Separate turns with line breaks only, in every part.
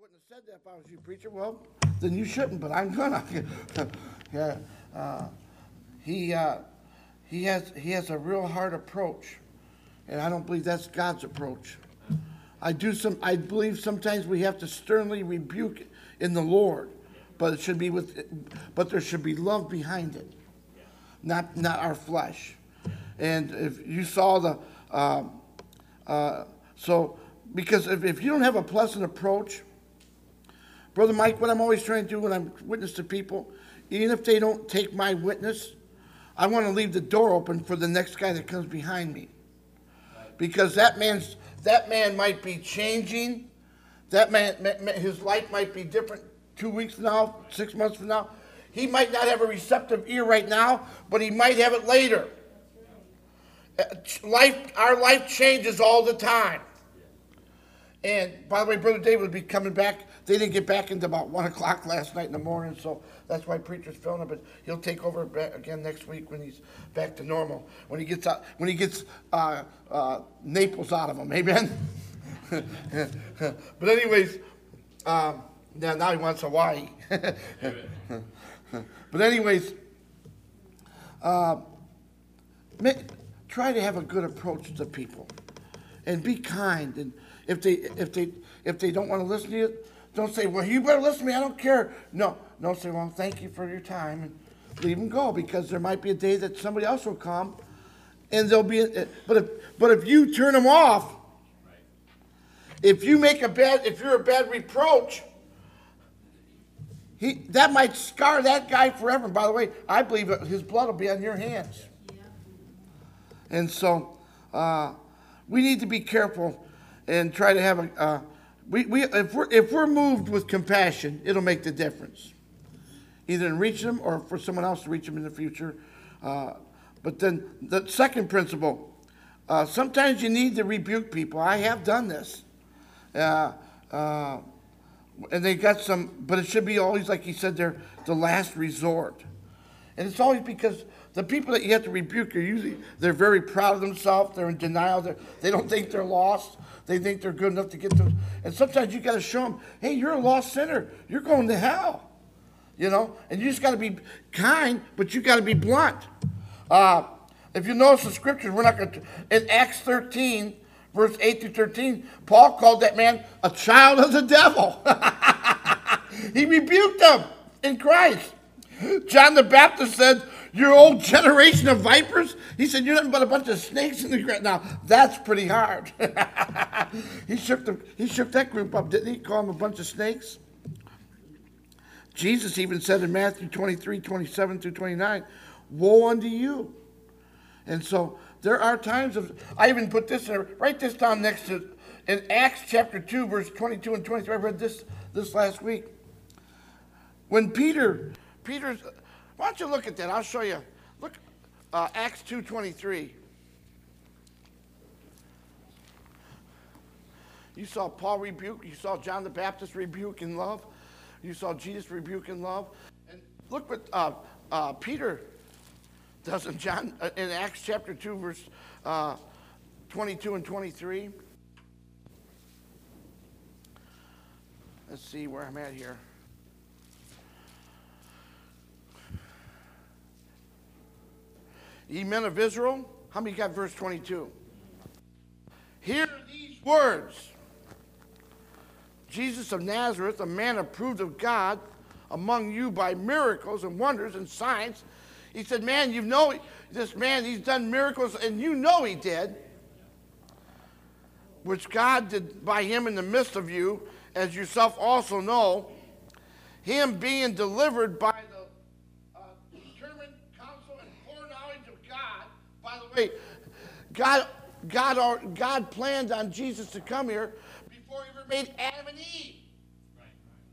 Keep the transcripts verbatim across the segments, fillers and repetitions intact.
wouldn't have said that if I was you, preacher. Well, then you shouldn't, but I'm gonna. yeah, uh, he uh, he has he has a real hard approach, and I don't believe that's God's approach. I do some. I believe sometimes we have to sternly rebuke in the Lord, but it should be with, but there should be love behind it, not not our flesh. And if you saw the, uh, uh, so because if, if you don't have a pleasant approach, Brother Mike, what I'm always trying to do when I'm witness to people, even if they don't take my witness, I want to leave the door open for the next guy that comes behind me, because that man's that man might be changing. That man, his life might be different two weeks from now, six months from now. He might not have a receptive ear right now, but he might have it later. Life, our life changes all the time. And by the way, Brother David will be coming back. They didn't get back into about one o'clock last night in the morning, so that's why preacher's filling it. But he'll take over again next week when he's back to normal. When he gets out, when he gets uh, uh, Naples out of him, amen. But anyways, um, now now he wants Hawaii. But anyways, uh, try to have a good approach to people, and be kind. And if they if they if they don't want to listen to you, don't say, well, you better listen to me, I don't care. No, no, say, well, thank you for your time, and leave them go, because there might be a day that somebody else will come, and they'll be, but if, but if you turn them off, if you make a bad, if you're a bad reproach, he, that might scar that guy forever. And by the way, I believe his blood will be on your hands. And so, uh, we need to be careful and try to have a, uh, We, we, if, we're, if we're moved with compassion, it'll make the difference, either in reaching them or for someone else to reach them in the future. Uh, but then the second principle, uh, sometimes you need to rebuke people. I have done this. Uh, uh, and they got some, but it should be always, like he said there, the last resort. And it's always because the people that you have to rebuke are usually, they're very proud of themselves. They're in denial. They're, they don't think they're lost. They think they're good enough to get to. And sometimes you got to show them, hey, you're a lost sinner. You're going to hell. You know? And you just got to be kind, but you got to be blunt. Uh, if you notice the scriptures, we're not going to. In Acts thirteen, verse eight through thirteen, Paul called that man a child of the devil. He rebuked them in Christ. John the Baptist said, your old generation of vipers? He said, you're nothing but a bunch of snakes in the ground. Now, that's pretty hard. he, shook the, he shook that group up, didn't he? Call them a bunch of snakes? Jesus even said in Matthew twenty-three, twenty-seven through twenty-nine, woe unto you. And so there are times of, I even put this in, write this down next to, in Acts chapter two, verse twenty-two and twenty-three. I read this this last week. When Peter, Peter's, why don't you look at that? I'll show you. Look, uh, Acts two twenty-three. You saw Paul rebuke. You saw John the Baptist rebuke in love. You saw Jesus rebuke in love. And look what uh, uh, Peter does in John uh, in Acts chapter two, verse uh, twenty-two and twenty-three. Let's see where I'm at here. Ye men of Israel, how many got verse twenty-two? Hear these words. Jesus of Nazareth, a man approved of God among you by miracles and wonders and signs. He said, man, you know this man, he's done miracles, and you know he did, which God did by him in the midst of you, as yourself also know, him being delivered by the uh, determined counsel and foreknowledge of God. By the way, God, God, God planned on Jesus to come here before he ever made Adam and Eve. Right.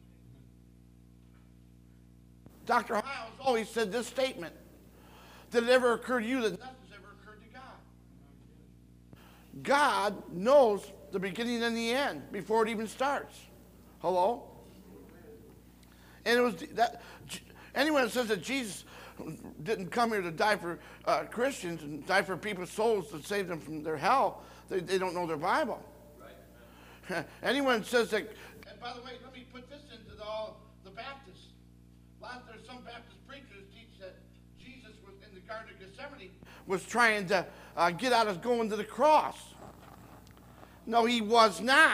Doctor Hiles always said this statement. Did it ever occur to you that nothing's ever occurred to God? God knows the beginning and the end before it even starts. Hello? And it was that anyone that says that Jesus didn't come here to die for uh, Christians and die for people's souls to save them from their hell, they, they don't know their Bible. Right. Anyone says that by the way, let me put this into the, all the Baptists. A lot there's some Baptist preachers teach that Jesus was in the Garden of Gethsemane was trying to uh, get out of going to the cross. No, he was not.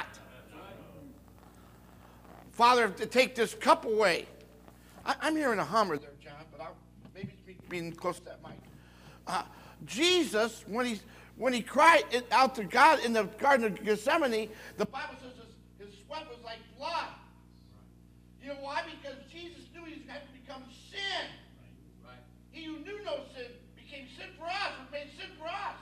Father, to take this cup away. I, I'm hearing a hummer there, John, but I'll maybe speak being close to that mic. Uh, Jesus, when he when he cried it out to God in the Garden of Gethsemane, the Bible says his, his sweat was like blood. You know why? Because Jesus knew he was going to become sin. Right. Right. He who knew no sin became sin for us, and made sin for us.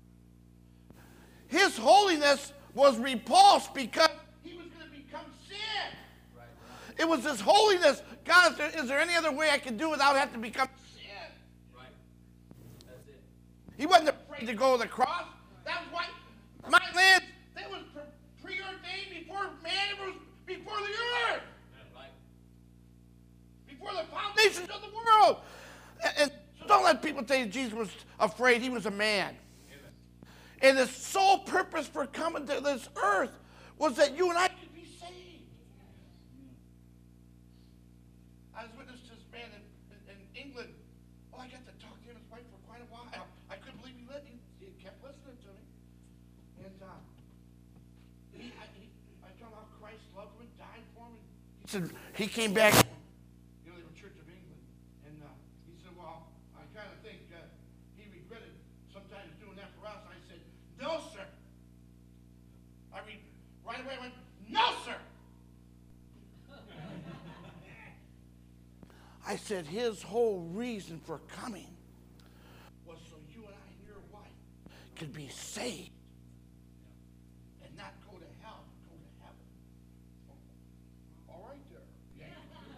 His holiness was repulsed because he was going to become sin. Right. Right. It was his holiness. God, is there, is there any other way I can do without having to become sin? Right. That's it. He wasn't afraid to go to the cross. That's why my land, that was preordained before man was before the earth. Before the foundations of the world. And, and don't let people tell you Jesus was afraid. He was a man. Amen. And his sole purpose for coming to this earth was that you and I could be saved. I was witness to this man in, in, in England. Well, I got to talk to him and his wife for quite a while. I couldn't believe he, he, he kept listening to me. And uh, he, I, he, I told him how Christ loved him and died for him. He said he came back. No, sir. I mean, right away I went, no, sir. I said his whole reason for coming was so you and I and your wife could be saved and not go to hell, but go to heaven. All right there.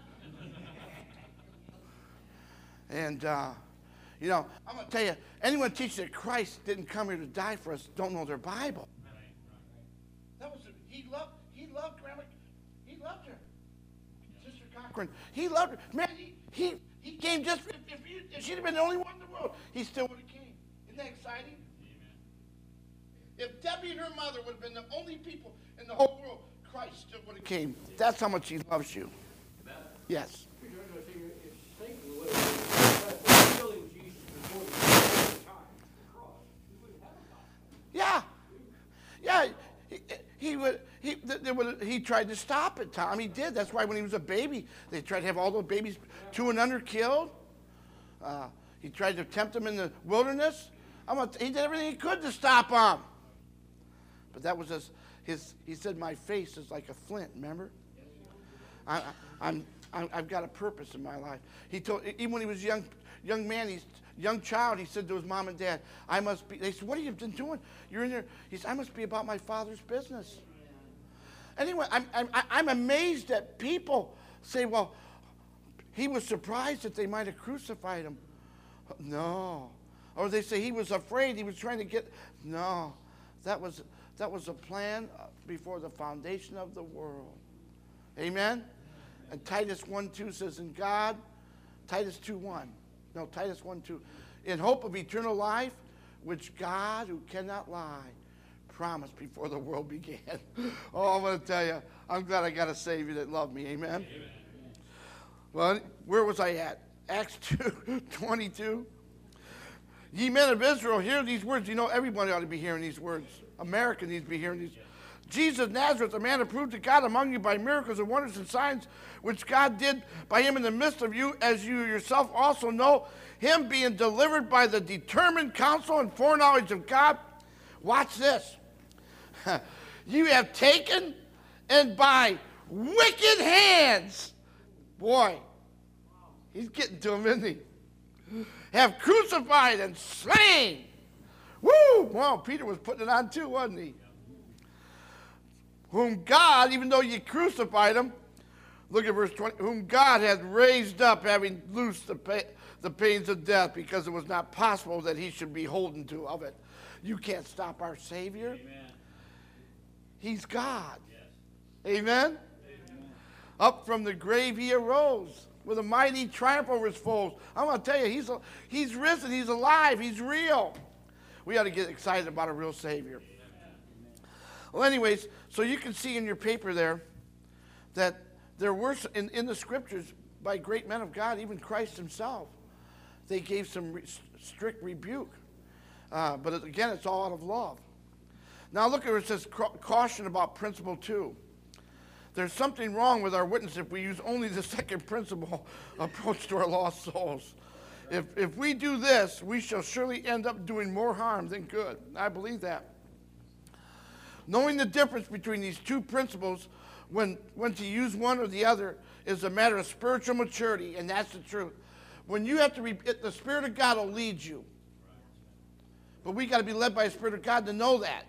Yeah. And, uh, you know, I'm going to tell you, anyone teaching that Christ didn't come here to die for us don't know their Bible. That was, he loved, he loved Grandma, he loved her. Sister Cochran, he loved her. Man, he, he, he came just, if, if, you, if she'd have been the only one in the world, he still would have came. Isn't that exciting? Amen. If Debbie and her mother would have been the only people in the whole world, Christ still would have came. That's how much he loves you. Amen. Yes. Yeah, yeah. He, he would. He there would. He tried to stop it, Tom. He did. That's why when he was a baby, they tried to have all those babies two and under killed. Uh, he tried to tempt them in the wilderness. I'm a, he did everything he could to stop them. But that was his. his he said, "My face is like a flint." Remember? I, I, I'm. I, I've got a purpose in my life. He told. Even when he was a young, young man, he's. Young child, he said to his mom and dad, I must be, they said, what have you been doing? You're in there. He said, I must be about my Father's business. Anyway, I'm, I'm, I'm amazed that people say, well, he was surprised that they might have crucified him. No. Or they say he was afraid, he was trying to get, no. That was, that was a plan before the foundation of the world. Amen? And Titus one two says, in God, Titus two one. No, Titus one two. In hope of eternal life, which God, who cannot lie, promised before the world began. Oh, I'm going to tell you, I'm glad I got a Savior that loved me. Amen? Amen. Well, where was I at? Acts two twenty-two. Ye men of Israel, hear these words. You know, everybody ought to be hearing these words. America needs to be hearing these. Jesus of Nazareth, a man approved to God among you by miracles and wonders and signs, which God did by him in the midst of you, as you yourself also know, him being delivered by the determined counsel and foreknowledge of God. Watch this. You have taken and by wicked hands, boy, he's getting to him, isn't he? Have crucified and slain. Woo! Well, Peter was putting it on too, wasn't he? Whom God, even though you crucified him, look at verse twenty, whom God hath raised up, having loosed the, pa the pains of death, because it was not possible that he should be holden to of it. You can't stop our Savior. Amen. He's God. Yes. Amen? Amen? Up from the grave he arose with a mighty triumph over his foes. I'm going to tell you, he's, he's risen, he's alive, he's real. We ought to get excited about a real Savior. Well, anyways, so you can see in your paper there, that there were, in, in the scriptures, by great men of God, even Christ himself, they gave some re- strict rebuke. Uh, but it, again, it's all out of love. Now look at where it says caution about principle two. There's something wrong with our witness if we use only the second principle approach to our lost souls. If, if we do this, we shall surely end up doing more harm than good. I believe that. Knowing the difference between these two principles, when, when to use one or the other, is a matter of spiritual maturity, and that's the truth. When you have to, re- the Spirit of God will lead you. But we got to be led by the Spirit of God to know that.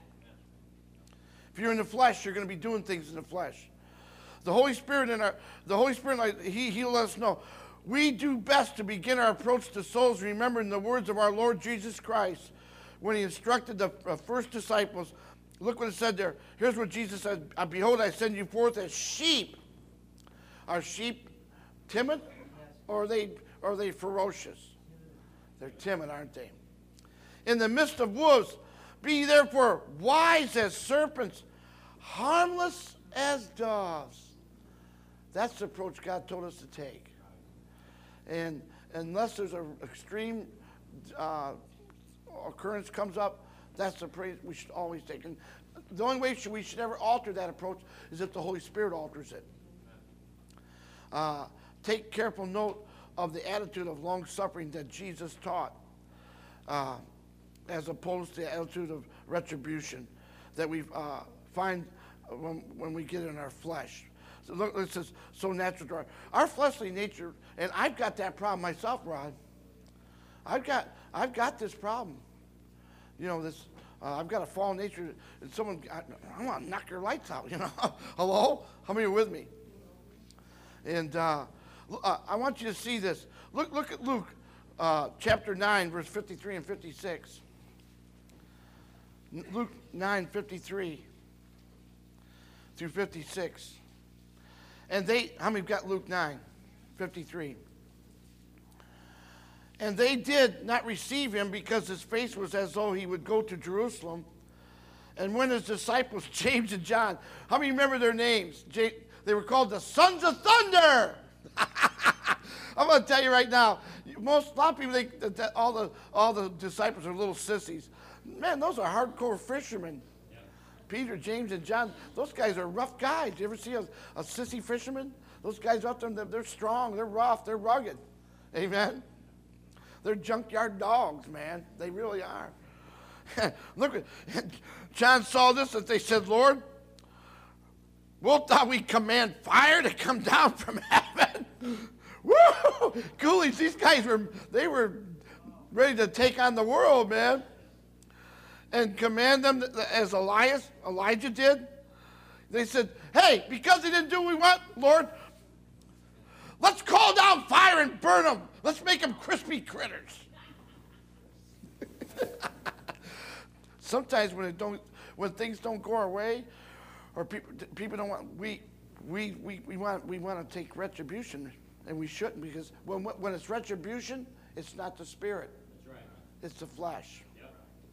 If you're in the flesh, you're going to be doing things in the flesh. The Holy Spirit in our, the Holy Spirit, like, he, he'll let us know. We do best to begin our approach to souls, remembering the words of our Lord Jesus Christ when he instructed the uh, first disciples. Look what it said there. Here's what Jesus said. Behold, I send you forth as sheep. Are sheep timid? Or are they, or are they ferocious? They're timid, aren't they? In the midst of wolves, be ye therefore wise as serpents, harmless as doves. That's the approach God told us to take. And unless there's an extreme uh, occurrence comes up, that's the approach we should always take. And the only way we should ever alter that approach is if the Holy Spirit alters it. Uh, take careful note of the attitude of long-suffering that Jesus taught, uh, as opposed to the attitude of retribution that we uh, find when, when we get in our flesh. So look, it says, so natural to our, our fleshly nature, and I've got that problem myself, Rod. I've got, I've got this problem. You know, this, uh, I've got a fallen nature, and someone, I, I want to knock your lights out, you know. Hello? How many are with me? And uh, uh, I want you to see this. Look, look at Luke uh, chapter nine, verse fifty-three and fifty-six. Luke nine, fifty-three through fifty-six. And they, how many got Luke nine, fifty-three? And they did not receive him because his face was as though he would go to Jerusalem. And when his disciples, James and John, how many remember their names? J- they were called the sons of thunder. I'm going to tell you right now, most, a lot of people think that, that all, the, all the disciples are little sissies. Man, those are hardcore fishermen. Yeah. Peter, James, and John, those guys are rough guys. You ever see a, a sissy fisherman? Those guys out there, they're, they're strong, they're rough, they're rugged. Amen? They're junkyard dogs, man. They really are. Look, John saw this and they said, Lord, wilt thou we command fire to come down from heaven? Woo! Coolies, these guys were, they were ready to take on the world, man. And command them as Elias, Elijah did. They said, hey, because they didn't do what we want, Lord, let's call down fire and burn them. Let's make them crispy critters. Sometimes when it don't, when things don't go our way, or people people don't want, we we we, we want we want to take retribution, and we shouldn't, because when when it's retribution, it's not the spirit. That's right. It's the flesh. Yep.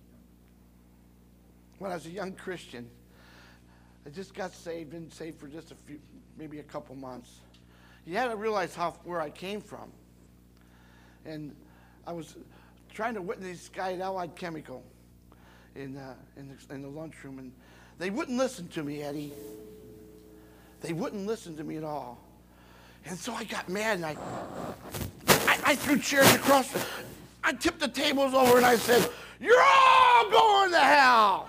When I was a young Christian, I just got saved, been saved for just a few, maybe a couple months. You had to realize how where I came from. And I was trying to witness this guy at Allied Chemical in, uh, in, the, in the lunchroom, and they wouldn't listen to me, Eddie. They wouldn't listen to me at all. And so I got mad, and I, I, I threw chairs across. The, I tipped the tables over, and I said, you're all going to hell.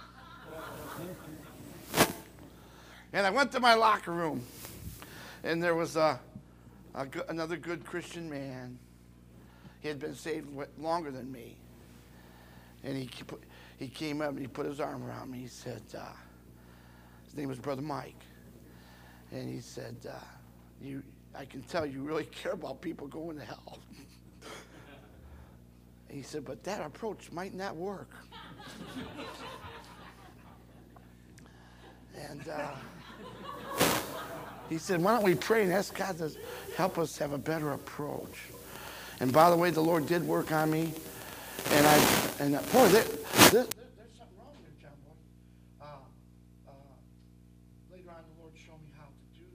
And I went to my locker room, and there was a, a good, another good Christian man. He had been saved longer than me. And he, he came up and he put his arm around me. He said, uh, his name was Brother Mike. And he said, uh, "You, I can tell you really care about people going to hell." And he said, but that approach might not work. And uh, he said, why don't we pray and ask God to help us have a better approach? And by the way, the Lord did work on me. And I, and uh, boy, there, there, there's something wrong there, John boy. Uh, uh, later on, the Lord showed me how to do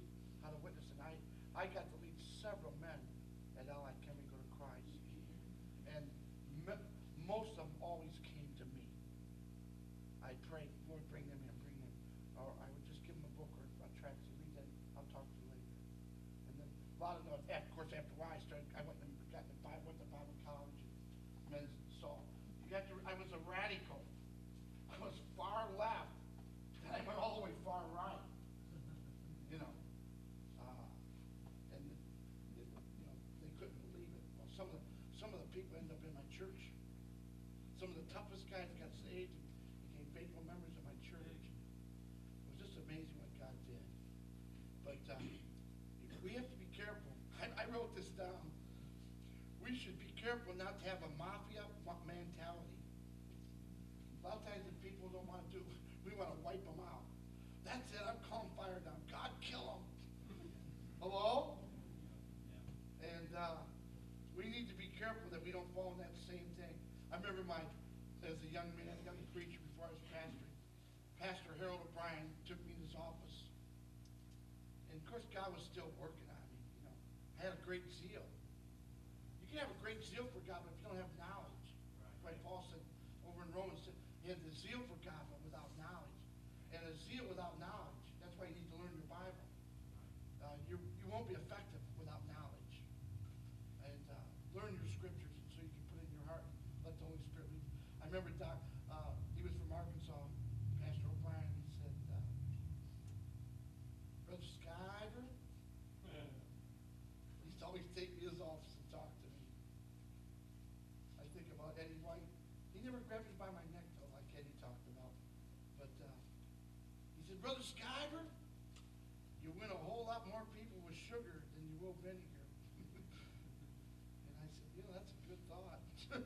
how to witness. And I, I got to lead several men at L I Can We Go to Christ. And me, most of them always came to me. I prayed, Lord, bring them in, bring them. Or I would just give them a book or a tract to read, and I'll talk to you later. And then a lot of them, of course, after a while, I started, I went and got in the Bible, went to Bible college, and then so you got to, I was a radical. I was far left, and I went all the way far right. You know, uh, and it, you know they couldn't believe it. Well, some of the some of the people ended up in my church. Some of the toughest guys got saved and became faithful members of my church. It was just amazing what God did. But uh, we have to be careful. I, I wrote this down. We should be careful not to have a mafia mentality. A lot of times if people don't want to do, we want to wipe them out. That's it, I'm calling fire down. God, kill them. Hello? Yeah. And uh, we need to be careful that we don't fall in that same thing. I remember my, as a young man, a young preacher before I was pastoring, Pastor Harold O'Brien took me in his office. And of course, God was still working on me. You know, I had a great zeal. You can have a great zeal for God, but if you don't have knowledge, right? Like Paul said over in Romans, he had the zeal for God, but without knowledge. And a zeal without knowledge, that's why you need to learn your Bible. Uh, you you won't be effective without knowledge. And uh, learn your scriptures so you can put it in your heart and let the Holy Spirit lead. I remember Doc, uh, he was from Arkansas, Pastor O'Brien, he said, uh, Brother Skyver, he used to always take me to his office and talk to me. I think about Eddie White. He never grabbed me by my neck, though, like Eddie talked about. But uh, he said, Brother Skyver, you win a whole lot more people with sugar than you will vinegar. And I said, you know, that's a good thought.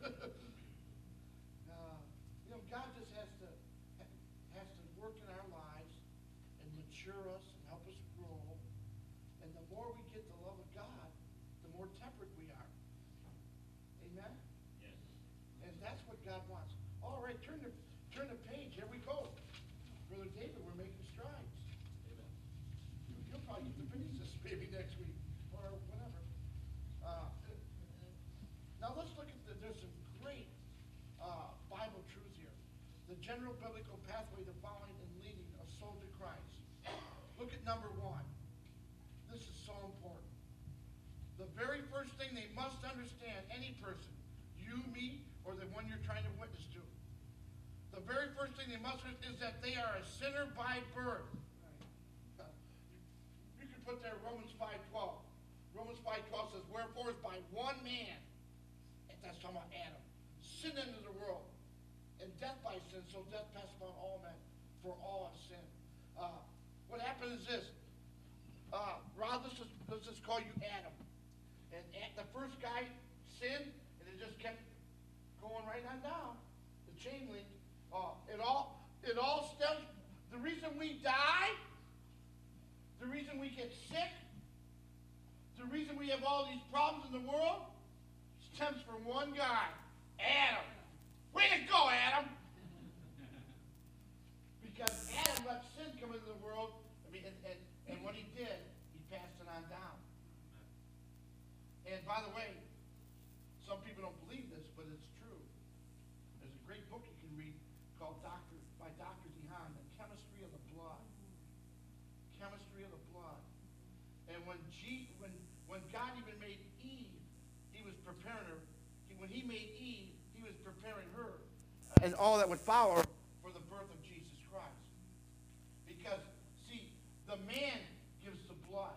uh, you know, God just has to has to work in our lives and mature us and help us grow. And the more we get the love of God, the more temperate we are. Amen? Yes. And that's what God wants. All right, turn the turn the page. Here we go. Brother David, we're making strides. Amen. You'll probably get to finish this maybe next week or whatever. Uh, now let's look at the, there's some great uh, Bible truths here. The general biblical pathway to following and leading a soul to Christ. Look at number one. This is so important. The very first thing they must understand, any person, you, me, or the one you're trying to witness to, the very first thing they must understand is that they are a sinner by birth. Uh, you, you can put there Romans five twelve. Romans five twelve says, wherefore is by one man, and that's talking about Adam, sin into the world, and death by sin, so death passed upon all men, for all have sinned. Uh, what happened is this. Uh, Rod, let's just, let's just call you Adam. And the first guy sinned, and it just kept going right on down. The chain link. Uh, it all it all stems. The reason we die, the reason we get sick, the reason we have all these problems in the world, stems from one guy, Adam. Way to go, Adam! Because Adam let sin come into the world. I mean, and, and, and what he did, he passed it on down. And by the way, some people don't believe this, but it's true. There's a great book you can read called Doctor by Doctor DeHaan, The Chemistry of the Blood. Chemistry of the blood. And when G, when when God even made Eve, he was preparing her. He, when he made Eve, he was preparing her and all that would follow her for the birth of Jesus Christ. Because, see, the man gives the blood.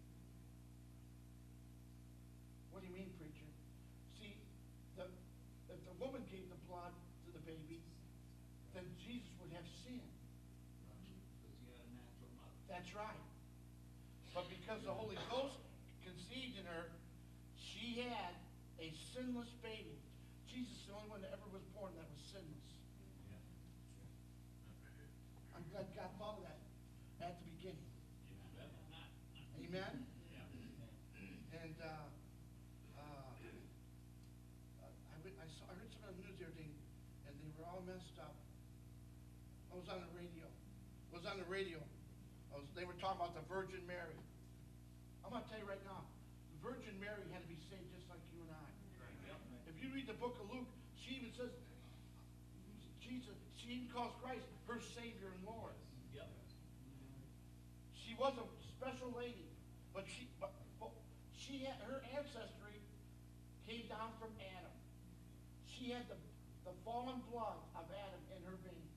What do you mean, preacher? See, the, if the woman gave the blood to the baby, then Jesus would have sin.
Because he had a natural mother.
That's right. But because the Holy Ghost conceived in her, she had a sinless baby. Jesus is the only one that ever was born that was sinless. I'm glad God thought of that at the beginning. Amen? And uh, uh, I, I, saw, I heard some of the news the other day, and they were all messed up. I was on the radio. I was on the radio. I was, they were talking about the Virgin Mary. I'm gonna tell you right now, the Virgin Mary had to be saved just like you and I. If you read the book of Luke, she even says, Jesus, she even calls Christ her Savior and Lord.
Yep.
She was a special lady, but she, but, but she had, her ancestry came down from Adam. She had the, the fallen blood of Adam in her veins.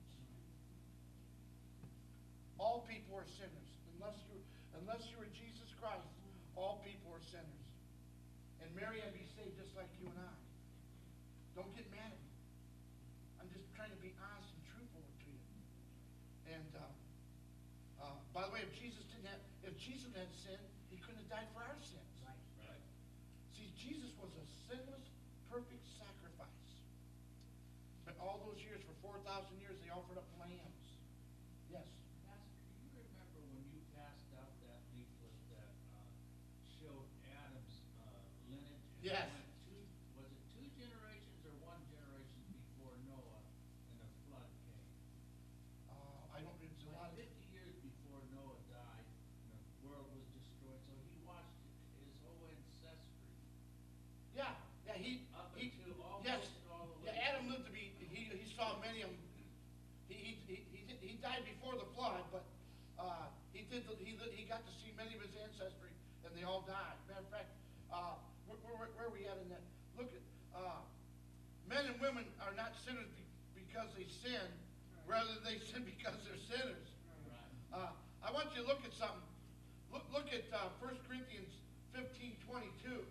All people are sinners. Unless you, unless you are Jesus Christ, all people are sinners. And Mary had to be saved just like you and I. Don't get mad at me. I'm just trying to be honest and truthful to you. And uh, uh, by the way, if Jesus didn't have, if Jesus had sinned, he couldn't have died for our sins.
Right. Right.
See, Jesus was a sinless, perfect sacrifice. But all those years, for four thousand years, they offered up lambs. Yes.
Pastor, do you remember when you passed out that leaflet that uh, showed Adam's uh, lineage? And
Yes.
went two, was it two generations or one generation before Noah and the flood came?
Uh, I don't, it's a lot
Like
of,
fifty years before Noah died, and the world was destroyed, so he watched his whole ancestry
yeah, yeah, he,
up
he,
until almost
yes.
all the
Yeah,
way.
Adam lived to be, he, he saw many of them. He, he, he, he did- he died before the flood, but, uh, he did, the- he, li- he got to see many of his ancestry, and they all died. Matter of fact, uh, where, where, where are we at in that? Look at, uh, men and women are not sinners be, because they sin, rather than they sin because they're sinners.
Right.
Uh, I want you to look at something. Look, look at, uh, First Corinthians fifteen twenty-two.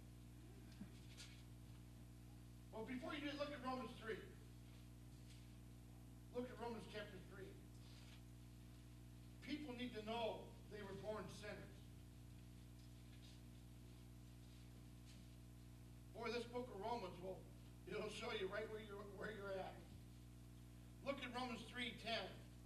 Well, before you do, look at Romans three. Look at Romans chapter three. People need to know they were born sinners. Boy, this book of Romans will, it'll show you right where you're, where you're at. Look at Romans three ten.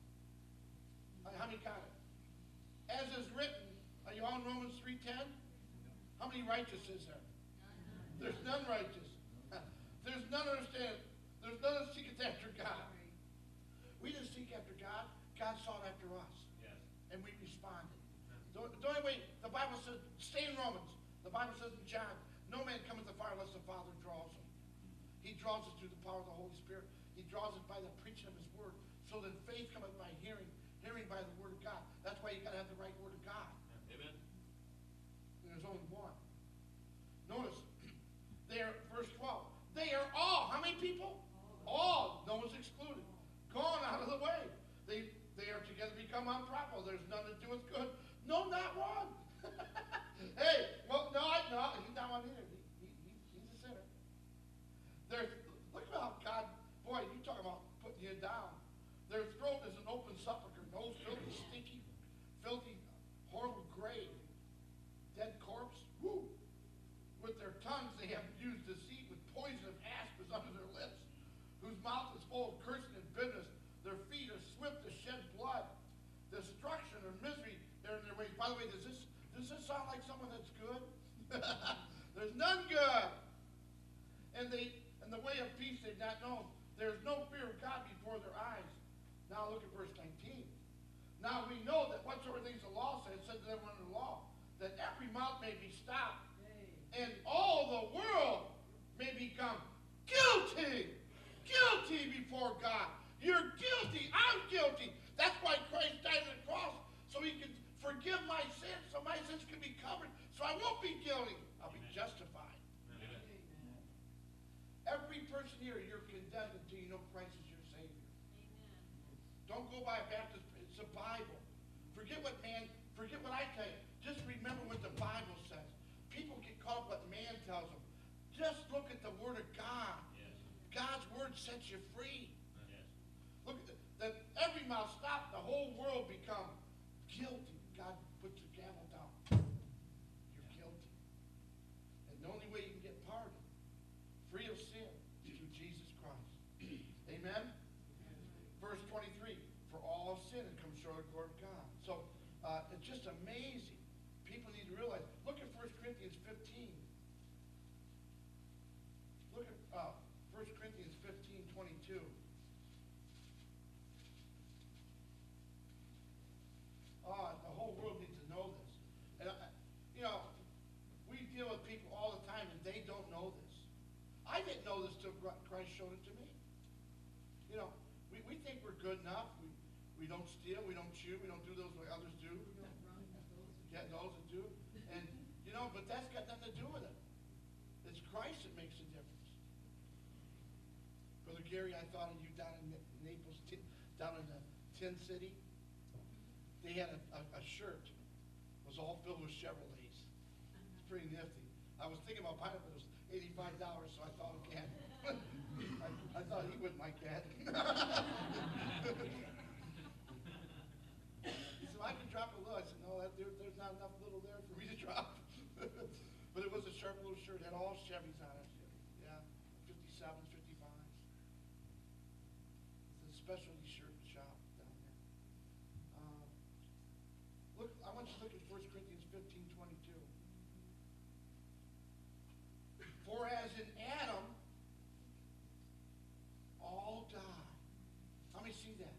How many got it? As is written, are you on Romans three ten? How many righteous is there? There's none righteous. There's none understand. There's none that seeketh after God. We didn't seek after God. God sought after us.
Yes.
And we responded. The, the only way, the Bible says, stay in Romans. The Bible says in John, no man cometh to the Father unless the Father draws him. He draws us through the power of the Holy Spirit. He draws us by the preaching of his word. So that faith cometh by hearing, hearing by the word of God. That's why you gotta have the right word of God.
Amen.
And there's only one. Notice, they are, verse twelve, they are all, how many people? All, no one's excluded. Gone out of the way. They they are together become unprofitable. There's none that doeth good. No, not one. Hey, well, no, I- no, he's not one either. He, he, he, he's a sinner. There's, look at how God, boy, you talk about putting you down. Their throat is an open sepulchre, nose filthy, stinky, filthy, horrible grave. Dead corpse, woo. With their tongues they have used deceit, with poison of asps under their lips, whose mouth is full of cursing and bitterness. Their feet are swift to shed blood. Destruction or misery are in their ways. By the way, does this does this sound like someone that's good? There's none good. And they and the way of peace they've not known. There's no fear of God before their eyes. Now look at verse nineteen. Now we know that whatsoever things the law says, said to them under the law, that every mouth may be stopped, and all the world may become guilty. Guilty before God. You're guilty. I'm guilty. That's why Christ died on the cross, so he could forgive my sins, so my sins can be covered, so I won't be guilty. I'll be justified.
Amen.
Every person here, you're condemned until you know Christ is your Savior. Don't go by a Baptist. It's the Bible. Forget what man, forget what I tell you. Just remember what the Bible says. People get caught up what man tells them. Just look at the Word of God.
Yes.
God's Word sets you free.
Yes.
Look at the, that every mouth stopped, the whole world become guilty. God puts the gavel down. You're guilty. And the only way you can get pardoned, free of sin, is through Jesus Christ. Amen? Verse twenty-three, for all have sinned and come short of the glory of God. So uh, it's just amazing. People need to realize. Look at First Corinthians fifteen. Look at uh, First Corinthians fifteen twenty-two. Oh, the whole world needs to know this. And I, you know, Christ showed it to me. You know, we, we think we're good enough. We, we don't steal, we don't chew, we don't do those way others do. Yeah, those that do. And, you know, but that's got nothing to do with it. It's Christ that makes the difference. Brother Gary, I thought of you down in Naples, down in the Tin City. They had a, a, a shirt. It was all filled with Chevrolets. It's pretty nifty. I was thinking about buying it, but it was eighty-five dollars, so I thought, okay. I, I thought he wouldn't like that. He said, I can drop a little. I said, no, that, there, there's not enough little there for me to drop. But it was a sharp little shirt. It had all Chevys on it. Yeah, fifty-sevens, fifty-fives. It's a specialty shirt shop down there. Uh, look, I want you to look at First Corinthians fifteen twenty-two. For as in Adam, all die. How many see that?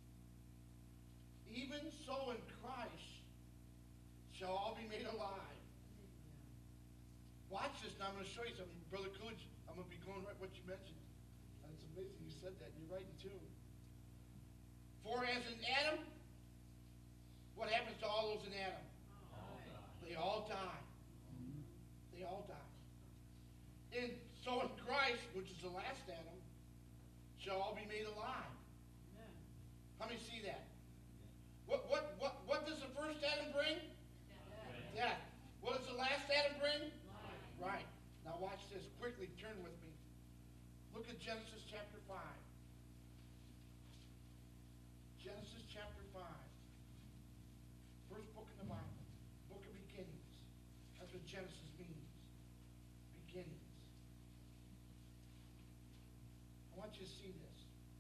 Even so in Christ shall all be made alive. Watch this now. I'm going to show you something. Brother Coolidge, I'm going to be going right what you mentioned. It's amazing you said that. You're right too. For as in Adam, what happens to all those in Adam?
All die.
They all die. They all die. And so in Christ, which is the last Adam, shall all be made alive.
Amen.
How many see that? What what what what does the first Adam bring?
Death.
Death. What does the last Adam bring?
Life.
Right. Now watch this. Quickly turn with me. Look at Genesis chapter five. Genesis chapter five. First book in the Bible. Book of beginnings. That's what Genesis means. Beginnings. I want you to see this.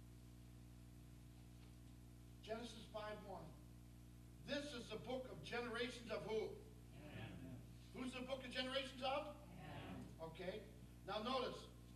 Genesis five one. This is the book of generations of who?
Amen.
Who's the book of generations of?
Amen.
Okay. Now notice.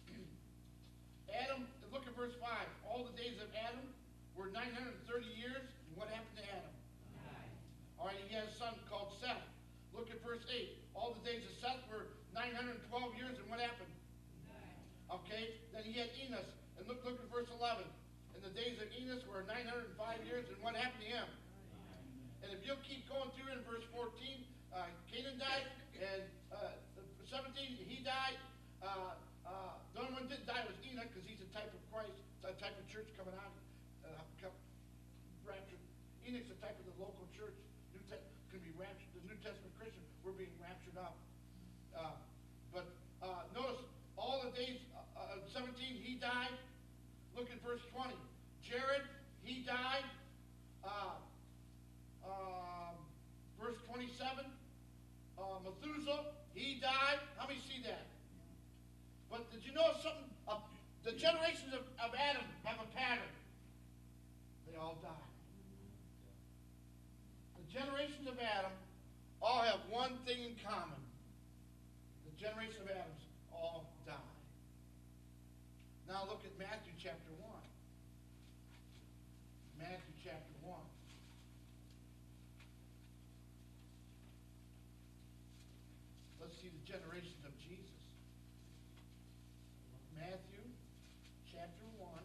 Adam, look at verse five. All the days of Adam were nine hundred thirty years. And what happened to Adam?
Died.
All right, he had a son called Seth. Look at verse eight. All the days of Seth were nine hundred twelve years. And what happened?
Died.
Okay. Then he had Enos. And look, look at verse eleven. And the days of Enos were nine hundred five years. And what happened to him? And if you'll keep going through in verse fourteen, uh, Canaan died, and uh, seventeen, he died. Uh, uh, the only one that didn't die was Enoch, because he's a type of Christ, a type of church coming out, uh, come, raptured. Enoch's a type of the local church. New Te- can be raptured. The New Testament Christian, we're being raptured up. Uh, but uh, notice all the days. Uh, uh, seventeen, he died. Look at verse twenty. Jared, he died. Uh, Um, verse twenty-seven, uh, Methuselah, he died. How many see that? But did you know something? Uh, the generations of, of Adam have a pattern. They all die. The generations of Adam all have one thing in common. The generation of Adams all die. Now look at Matthew chapter one. Matthew chapter one. Let's see the generations of Jesus. Matthew chapter one.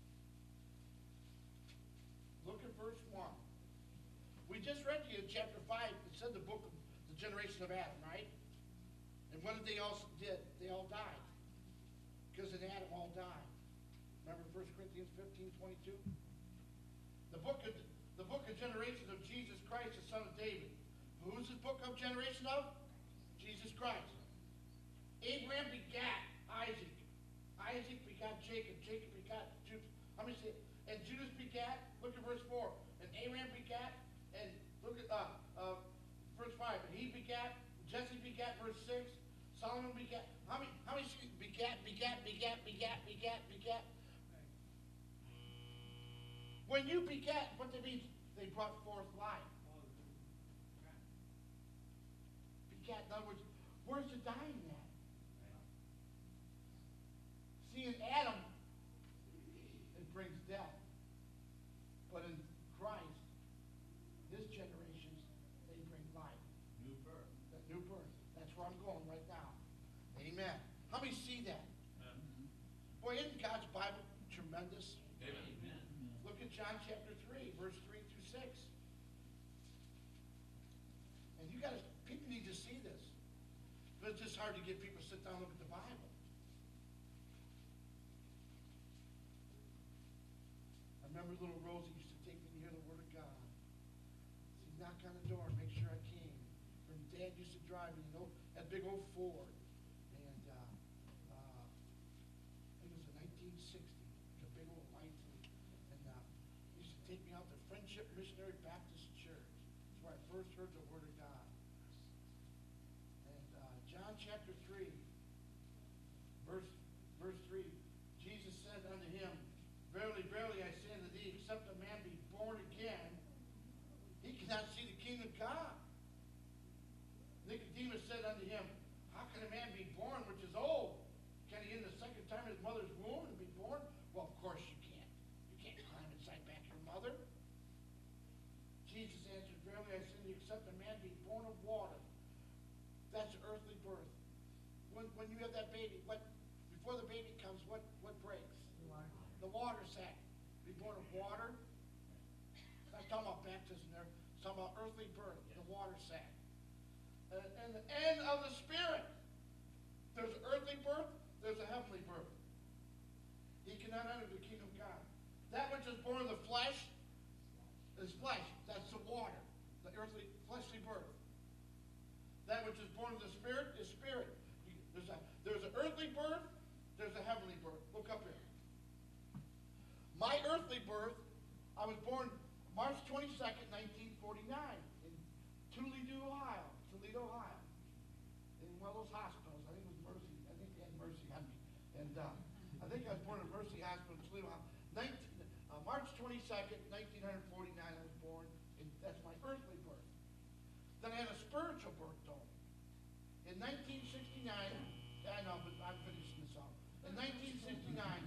Look at verse one. We just read to you in chapter five, it said the book of the generation of Adam, right? And what did they all did? They all died. Because in Adam all died. Remember First Corinthians fifteen twenty-two? The book of the book of generations of Jesus Christ, the son of David. Who's this book of generation of? Jesus Christ. Abraham begat Isaac. Isaac begat Jacob. Jacob begat Judas. How many say? And Judas begat. Look at verse four. And Abraham begat. And look at uh, uh, verse five. And he begat. Jesse begat. Verse six. Solomon begat. How many? How many see? Begat. Begat. Begat. Begat. Begat. Begat. When you begat, what that means? They brought forth life. Begat. In other words, where's the dying at? See, in Adam, it brings death. But in Christ, his generations, they bring life.
New birth.
That new birth. That's where I'm going right now. Amen. How many see that? Boy, John chapter three, verse three through six. And you gotta, people need to see this. But it's just hard to get people to sit down and look at the Bible. I remember little Rosie used to take me to hear the Word of God. She'd knock on the door and make sure I came. Her dad used to drive me, you know, that big old Ford. And, uh, uh, I think it was a nineteen sixty, a big old white thing. And, uh, he used to take me out to Friendship Missionary Baptist Church. That's where I first heard the Word of God. And, uh, John chapter three, verse, verse three, Jesus said unto him, Verily, verily, I say unto thee, except a man be born again, he cannot see the kingdom of God. Nicodemus said unto him, How can a man be born which is old? Can he in the second time of his mother's womb and be born? Well, of course you can't. You can't climb inside back your mother. Jesus answered, Verily, I say unto thee, except a man be born of water. That's earthly birth. When, when you have that baby, what before the baby comes, what, what breaks? The water sac. Be born of water. I'm not talking about baptism there. I'm talking about earthly birth, the water sac. And, and the end of the Spirit. There's an earthly birth, there's a heavenly birth. He cannot enter the kingdom of God. That which is born of the flesh is flesh. That's the water, the earthly, fleshly birth. That which is born of the Spirit is spirit. There's a there's an earthly birth, there's a heavenly birth. Look up here. My earthly birth, I was born March twenty-second, nineteen forty-nine, in Toledo, Ohio. Toledo, Ohio. In one of those hospitals. I think it was Mercy. I think they had Mercy on me. And uh, I think I was born in Mercy Hospital in Toledo, Ohio. nineteen, uh, March twenty-second, nineteen forty-nine, I was born. And that's my earthly birth. Then I had a spiritual birth, though. In nineteen sixty-nine, I know, but I'm finishing this off. In nineteen sixty-nine,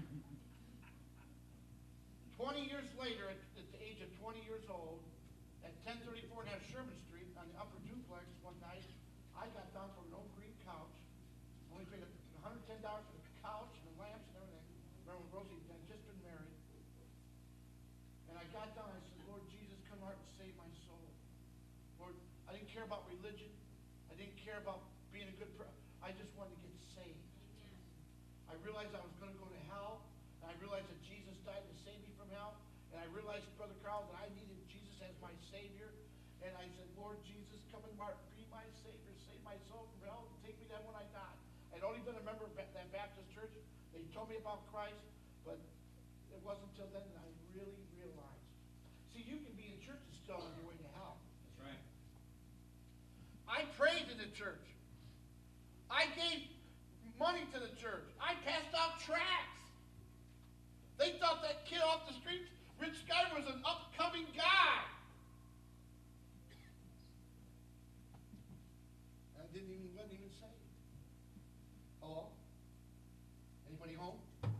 twenty years later, at, at the age of twenty years old, at ten thirty-four and a half Sherman Street on the upper duplex one night, I got down from an oak green couch. Only paid one hundred ten dollars for the couch and the lamps and everything. Remember when Rosie had just been married. And I got down and I said, Lord Jesus, come out and save my soul. Lord, I didn't care about religion. I didn't care about being a good person. I just wanted to get saved. I realized I was going to go to hell. And I realized that Jesus died to save me from hell. And I realized, Brother Carl, that I needed Jesus as my Savior. And I said, Lord Jesus, come and be my Savior. Save my soul from hell and take me there when I die. I'd only been a member of that Baptist church. They told me about Christ. But it wasn't until then that I really realized. See, you can be in church and still on your way to hell.
That's right.
I prayed in the church. I gave money to the church. I passed out tracts. They thought that kid off the street, Rich Guy, was an upcoming guy. I didn't even, wasn't even saved. Hello? Anybody home?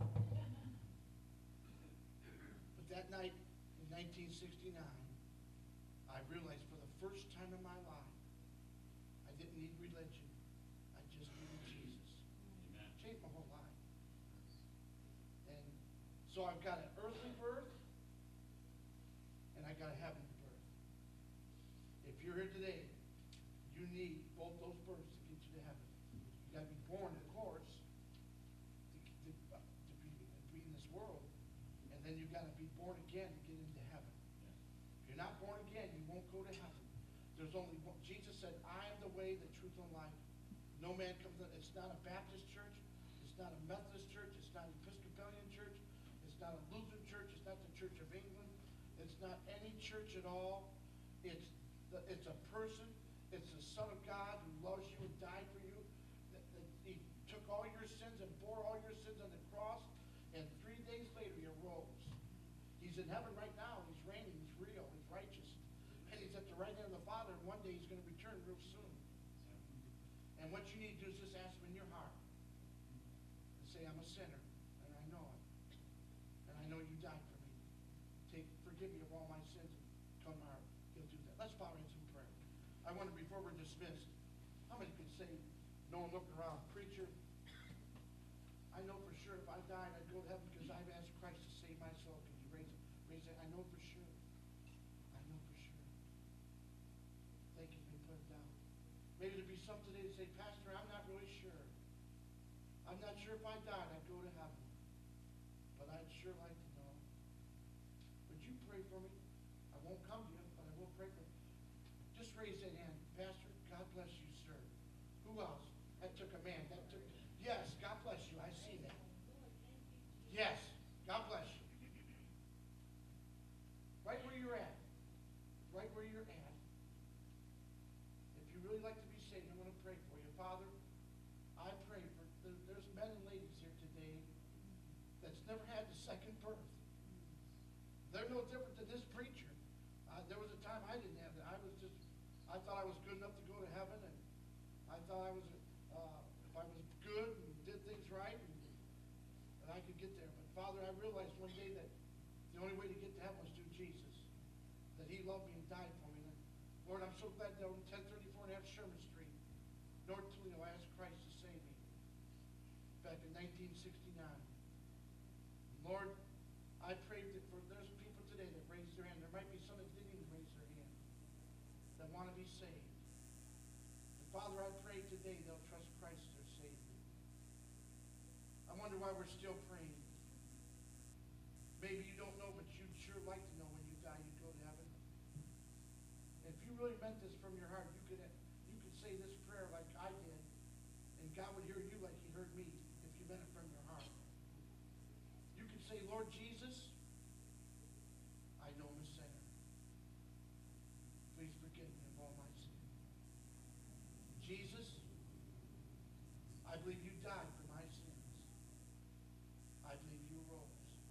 But that night in nineteen sixty-nine, I realized for the first time in my life, I didn't need religion. I just needed Jesus.
Amen.
Changed my whole life. And so I've got an earthly birth, and I got a heavenly birth. If you're here today, you need both those births to get you to heaven. You got to be born, of course, to, to, uh, to, be, to be in this world, and then you've got to be born again to get into heaven. If you're not born again, you won't go to heaven. There's only one. Jesus said, I am the way, the truth, and life. No man comes in. It's not a Baptist church. It's not a Methodist church. It's not an Episcopalian church. It's not a Lutheran church. It's not the Church of England. It's not any church at all. It's the, it's a person. It's the Son of God who loves you and died for you. That, that he took all your sins and bore all your sins on the cross. And three days later, he arose. He's in heaven right now. He's reigning. He's real. He's righteous. And he's at the right hand of the Father. And one day he's going to return real soon. And what you need to do is just ask him in your heart. And say, I'm a sinner. And I know it. And I know you died for me. Take, forgive me of all my sins. And come to my heart. He'll do that. Let's bow our heads in prayer. I wonder, before we're dismissed, how many could say, no one looking around, preacher, I know for sure if I died, I'd go to heaven because I've asked Christ to save my soul. Could you raise it? Raise it. I know for sure. I know for sure. Thank you for putting it down. Maybe there'd be some today to say, Pastor, I'm not really sure. I'm not sure if I died, I'd go to heaven. But I'd sure like to know. Would you pray for me? I won't come to you, but I will pray for you. Just raise that hand. Pastor, God bless you, sir. Who else? That took a man. That took. Yes, God bless you. I see that. Yes, God bless you. Right where you're at. Right where you're at. If you really like to be saved, I'm going to pray for you. Father, I pray for, there, there's men and ladies here today that's never had the second birth. They're no different than this preacher. Uh, there was a time I didn't have that. I was just, I thought I was good enough to go to heaven, and I thought I was, uh, if I was good and did things right, and, and I could get there. But Father, I realized one day that the only way to get to heaven was through Jesus. That He loved me and died for me. And Lord, I'm so glad that on ten thirty-four and a half Sherman Street, North Toledo, I asked Christ to save me back in nineteen sixty-nine. Lord, I pray that for there's people today that raised their hand. There might be some that didn't even raise their hand that want to be saved. And Father, I pray today they'll trust Christ as their Savior. I wonder why we're still praying. Maybe you don't know, but you'd sure like to know when you die you'd go to heaven. If you really meant this from your heart, you could you could say this prayer like I did, and God would hear you like He heard me if you meant it from your heart. You could say, Lord Jesus, I know I'm a sinner. Please forgive me of all my sins. Jesus, I believe you died for my sins. I believe you rose.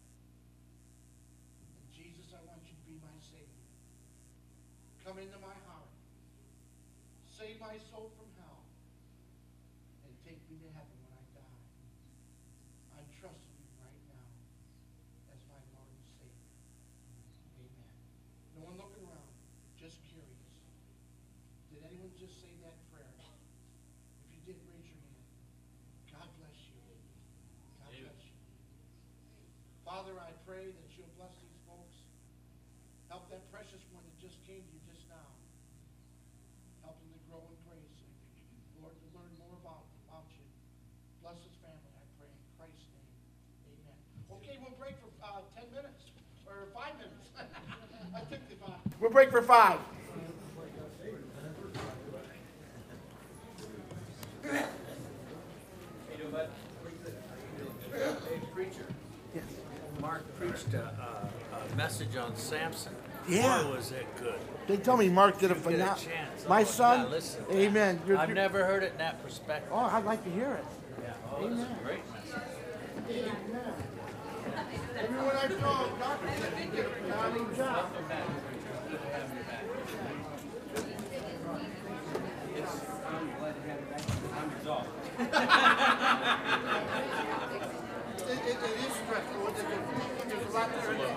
And Jesus, I want you to be my Savior. Come into my heart. Save my soul from hell. And take me to heaven when I die. I'm trusting you right now as my Lord and Savior. Amen. No one looking around, just curious. Did anyone just say that prayer? If you did, raise your hand. God bless you. God bless you. Father, I pray that you'll bless these folks. Help that precious one that just came to you just now. Help them to grow in grace. Lord, to learn more about, about you. Bless his family, I pray, in Christ's name. Amen. Okay, we'll break for uh, ten minutes. Or five minutes. I took the five. We'll break for five.
Hey, preacher.
Yes.
Mark preached a, a, a message on Samson.
Yeah.
Boy, was it good.
They tell me Mark did a
Get a
phenomenal.
chance.
My
Oh,
son,
yeah, listen.
amen. You're,
I've
you're-
never heard it in that perspective.
Oh, I'd like to hear it.
Yeah. Oh, it's
Amen.
a great message.
Amen. Everyone I know, doctor said he did a phenomenal job.
Welcome back, preacher. Good to have you back. It's, I'm glad to have you back. I'm exhausted.
It, it, it is stressful. It's a- There's a lot there.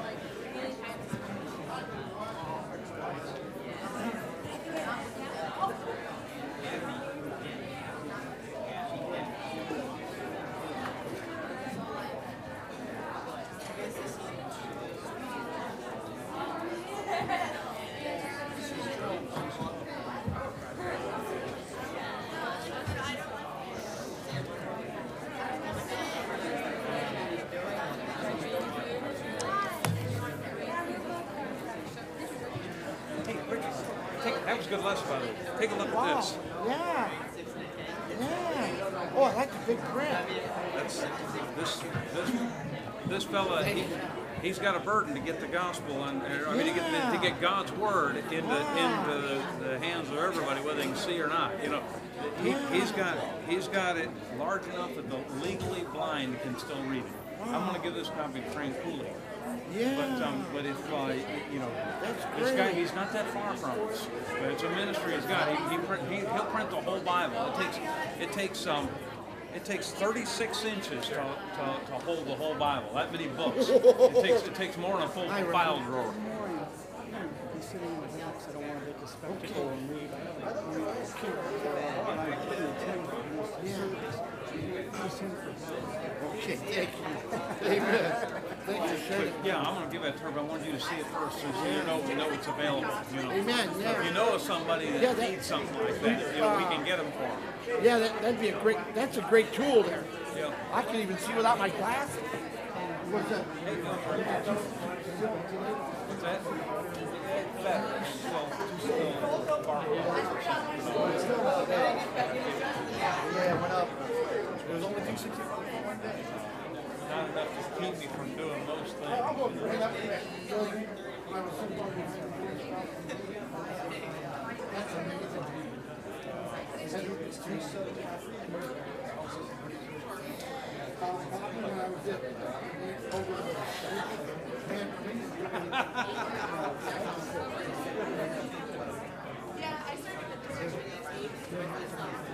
Hey, Richard, take, that was a good lesson, by the way. Take a look at
Wow.
this.
Yeah. Yeah. Oh, I like the big print.
That's this this this fella. He, he's got a burden to get the gospel and uh, I mean to get the, to get God's word into
Wow.
into the, the hands of everybody, whether they can see or not. You know, he, he's got he's got it large enough that the legally blind can still read it. I'm going to give this copy to Frank Cooley.
Yeah.
But um, but if uh, you know,
That's
this guy,
great.
he's not that far from us. But it's a ministry he's got. He, he, print, he he'll print the whole Bible. It takes it takes um it takes thirty-six inches to, to, to hold the whole Bible. That many books. It takes it takes more than a full
I remember.
file drawer.
He's sitting in the box. I don't want to make a spectacle and read. I don't want to keep and I couldn't attend the service. Just him for
Okay, thank you. Amen. Thanks for sharing.
But yeah, I'm gonna give that to her, but I wanted you to see it first, so you know, you know it's available, you know.
Amen,
So
yeah.
if you know of somebody that,
Yeah, that-
needs something like that, you know, we can get them for them.
Yeah, that, that'd be a great, that's a great tool there.
Yeah.
I can even see without my glasses. What's that?
What's that? Better. Still, still far away.
Yeah, it went up. It was only two sixty-five.
Not enough to keep me from doing most things.
Yeah, I started with the